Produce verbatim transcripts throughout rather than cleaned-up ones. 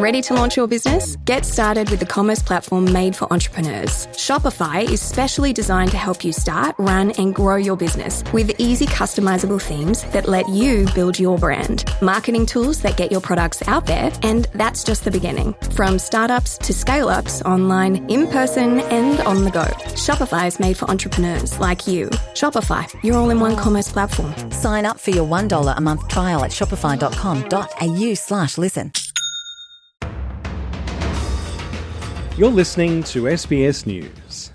Ready to launch your business? Get started with the commerce platform made for entrepreneurs. Shopify is specially designed to help you start, run, and grow your business with easy customizable themes that let you build your brand, marketing tools that get your products out there, and that's just the beginning. From startups to scale-ups, online, in person, and on the go. Shopify is made for entrepreneurs like you. Shopify, your all-in-one commerce platform. Sign up for your one dollar a month trial at shopify.com.au slash listen. You're listening to S B S News.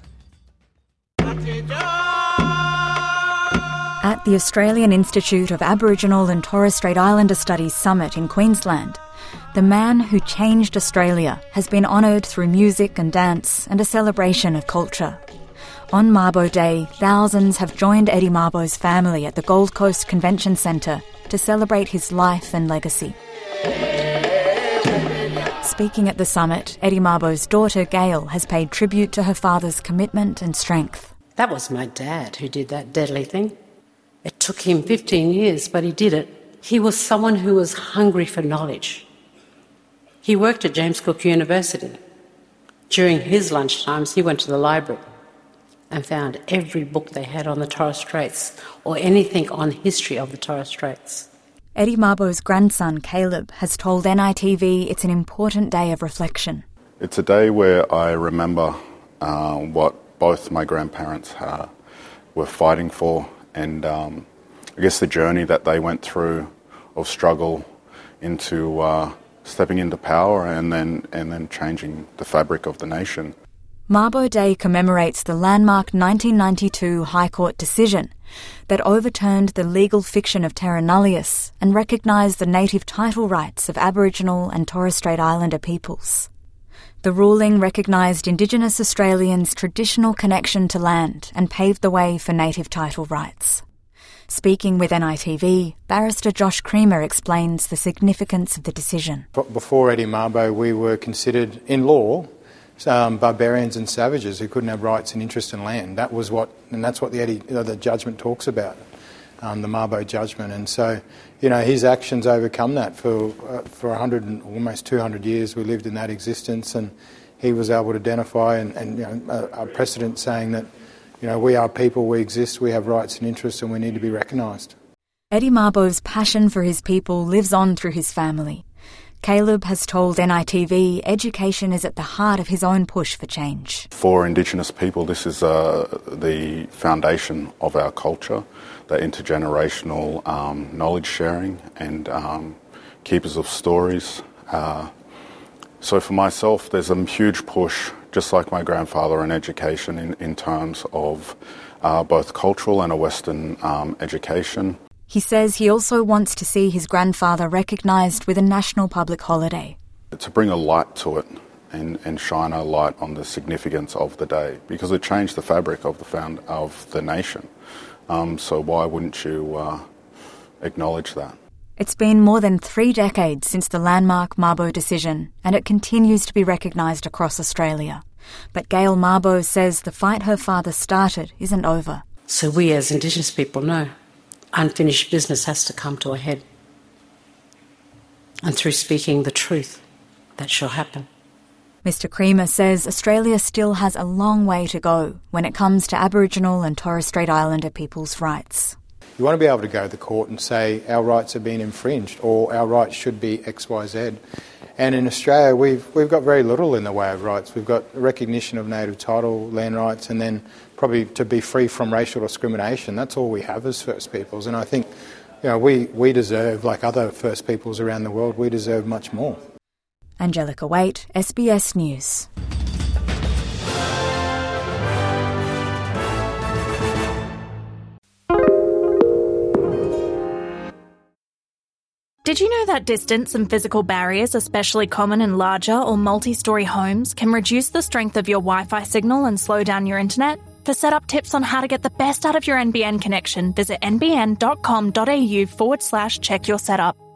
At the Australian Institute of Aboriginal and Torres Strait Islander Studies Summit in Queensland, the man who changed Australia has been honoured through music and dance and a celebration of culture. On Mabo Day, thousands have joined Eddie Mabo's family at the Gold Coast Convention Centre to celebrate his life and legacy. Speaking at the summit, Eddie Mabo's daughter, Gail, has paid tribute to her father's commitment and strength. That was my dad who did that deadly thing. It took him fifteen years, but he did it. He was someone who was hungry for knowledge. He worked at James Cook University. During his lunchtimes, he went to the library and found every book they had on the Torres Straits or anything on history of the Torres Straits. Eddie Mabo's grandson, Caleb, has told N I T V it's an important day of reflection. It's a day where I remember uh, what both my grandparents uh, were fighting for, and um, I guess the journey that they went through of struggle into uh, stepping into power and then and then changing the fabric of the nation. Mabo Day commemorates the landmark nineteen ninety-two High Court decision that overturned the legal fiction of terra nullius and recognised the native title rights of Aboriginal and Torres Strait Islander peoples. The ruling recognised Indigenous Australians' traditional connection to land and paved the way for native title rights. Speaking with N I T V, barrister Josh Creamer explains the significance of the decision. Before Eddie Mabo, we were considered, in law, Um, barbarians and savages who couldn't have rights and interest in land. That was what, and that's what the Eddie, you know, the judgment talks about, um, the Mabo judgment. And so, you know, his actions overcome that. For uh, for a hundred and almost two hundred years, we lived in that existence, and he was able to identify and, and you know, a, a precedent saying that, you know, we are people, we exist, we have rights and interests, and we need to be recognised. Eddie Mabo's passion for his people lives on through his family. Caleb has told N I T V education is at the heart of his own push for change. For Indigenous people, this is uh, the foundation of our culture, the intergenerational um, knowledge sharing and um, keepers of stories. Uh, so for myself, there's a huge push, just like my grandfather, in education in, in terms of uh, both cultural and a Western um, education. He says he also wants to see his grandfather recognised with a national public holiday. To bring a light to it and, and shine a light on the significance of the day, because it changed the fabric of the found of the nation. Um, so why wouldn't you uh, acknowledge that? It's been more than three decades since the landmark Mabo decision, and it continues to be recognised across Australia. But Gail Mabo says the fight her father started isn't over. So we as Indigenous people know unfinished business has to come to a head. And through speaking the truth, that shall happen. Mister Creamer says Australia still has a long way to go when it comes to Aboriginal and Torres Strait Islander people's rights. You want to be able to go to the court and say our rights have been infringed or our rights should be X, Y, Z. And in Australia, we've we've got very little in the way of rights. We've got recognition of native title, land rights, and then probably to be free from racial discrimination. That's all we have as First Peoples. And I think, you know, we, we deserve, like other First Peoples around the world, we deserve much more. Angelica Waite, S B S News. Did you know that distance and physical barriers, especially common in larger or multi-storey homes, can reduce the strength of your Wi-Fi signal and slow down your internet? For setup tips on how to get the best out of your N B N connection, visit nbn.com.au forward slash check your setup.